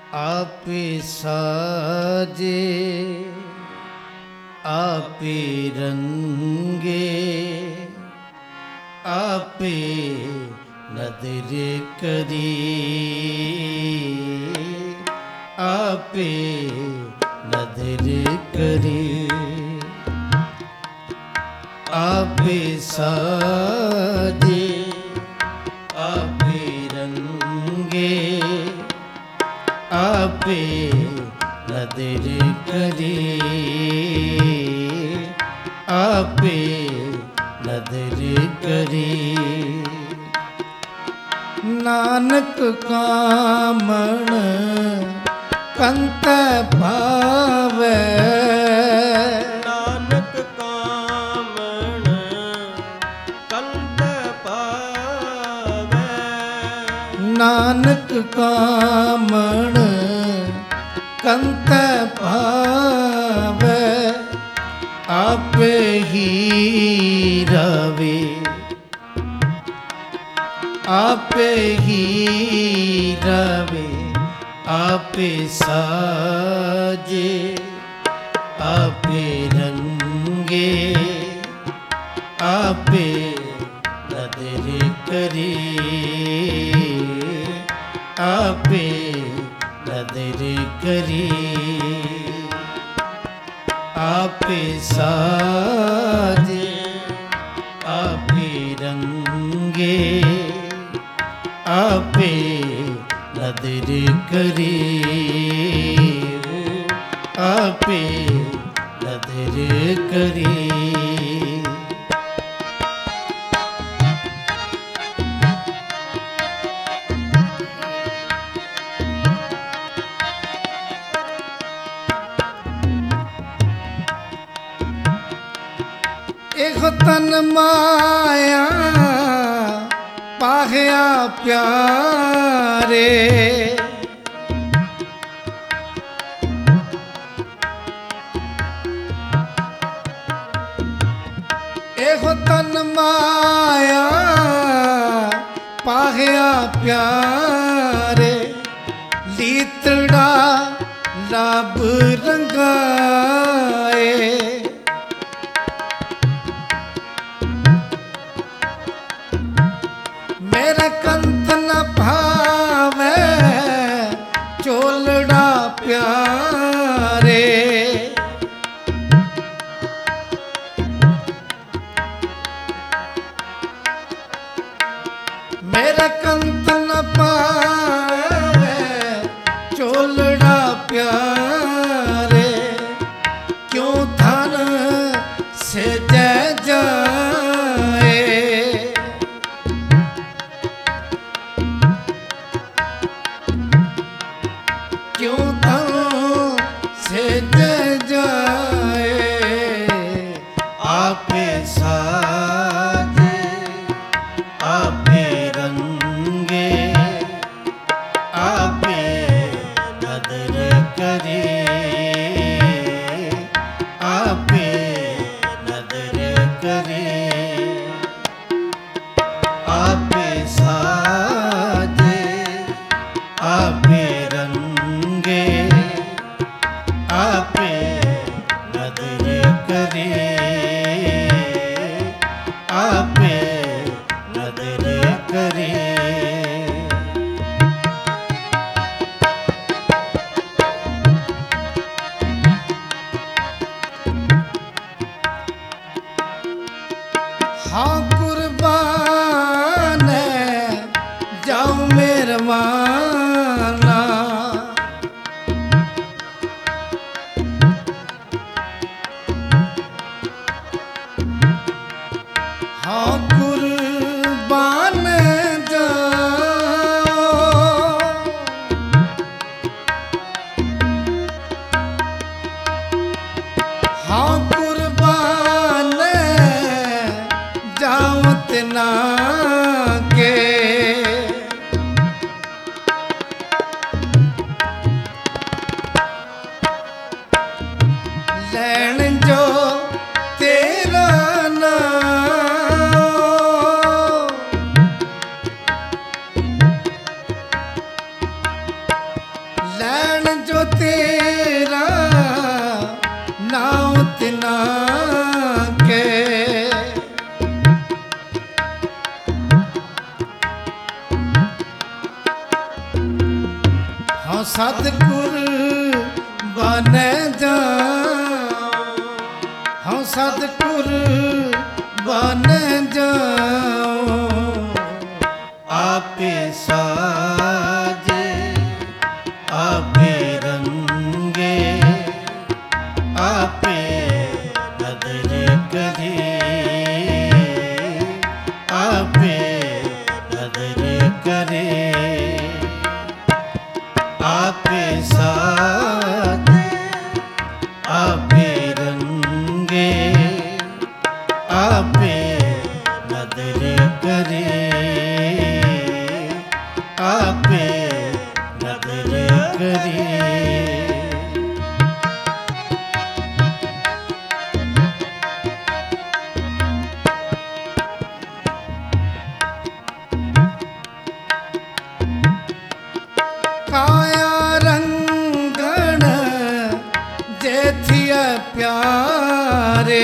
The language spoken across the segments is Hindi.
आपे साजे आपे रंगे आपे नदर करी आपे नदर करी आपे साजे आपे रंगे आपे नदर करी आपे नदर करी नानक कामण कंत भावे नानक कामण कंत पावे नानक कामण कंत भावे आपे ही रवे आपे ही रवे आपे साजे आपे रंगे आपे नदर करी आपे नदर करी आपे साजे आपे रंगे आपे नदर करी आपे नदर करी एक तन माया पाहया प्यारे एक तन माया पाहया प्यारे लीतड़ा लब रंगाए मेरा कंत न भावे चोलड़ा प्यारे मेरा कंत न पावे चोलड़ा प्यारे क्यों धन से जय जाए क्यों धन से जय जाए आपे साजे आपे रंगे आपे नदर करे आपे नदर करे आपे साजे आपे रंगे आपे नदर करे आपे नदर करे हाँ कुर्बान जाऊं मेहरबाना हाँ कुर्बान जाओ हाँ कुर्बान जाओ तना के तेरा नाम तिना के हाँ सतगुर बने जाओ हाँ सतगुर बने जाओ आपे साजे आपे रंगे आपे नदर करे आपे नदर करे आपे साजे आपे रंगे आपे नदर करे आपे नदर करे काया रंगण जेथिया प्यारे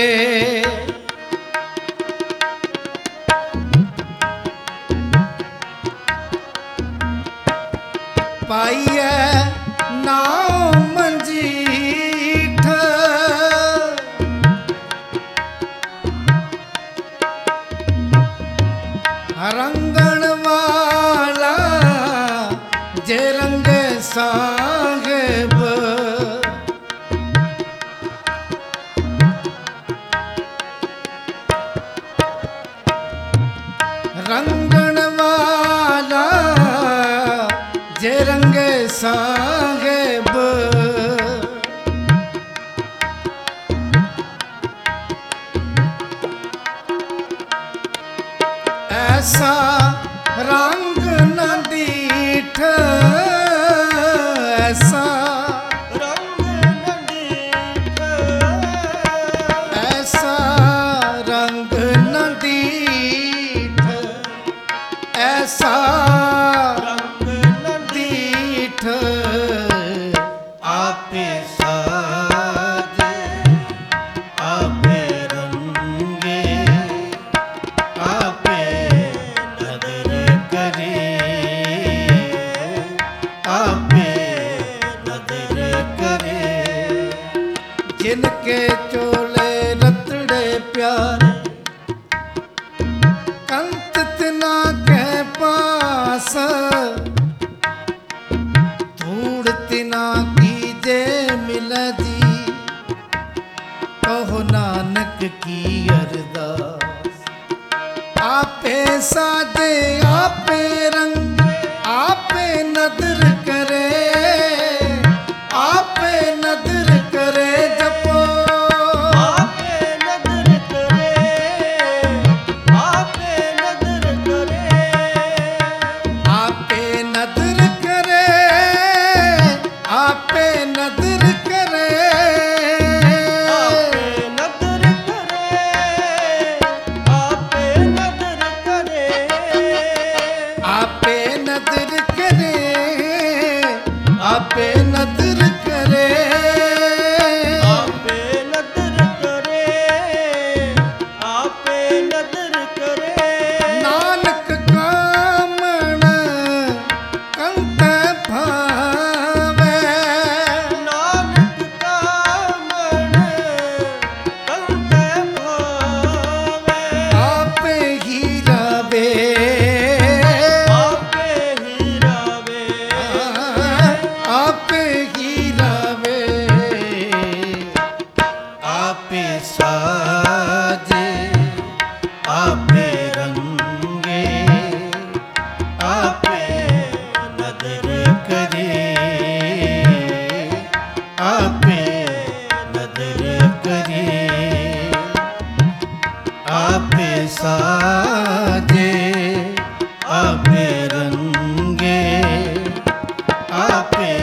पाइए नाव मंजीठ रंगण वाला जे रंग साहेब रंगण वाला जे रंग साहेब ऐसा रंग न दीठ ऐसा रंग न दीठ ऐसा रंग न दीठ ऐसा रंग न दीठ आपे साजे आपे रंगे आपे नदर करे आपे नदर करे जिनके चोले रतड़े प्यारे कंत तना के पास धूड़ तिना की जे मिल दी कहो नानक की अरदास आपे साजे आपे रंग आपे नदर करे आपे नदर करे जपो आपे नदर करे आपे नदर करे आपे नदर करे आपे नदर करे आपे नदर करे आपे नदर करे आपे नदर करे आपे नदर करे आपे नदर करे आपे नदर करे नानक कामण कंत भावे नानक कामण कंत भावे आपे ही रवे आपे ही रवे आपे ही रवे आपे साजे आपे रंगे आपे नदर करे आपे नदर करे आपे साजे आपे रंगे आपे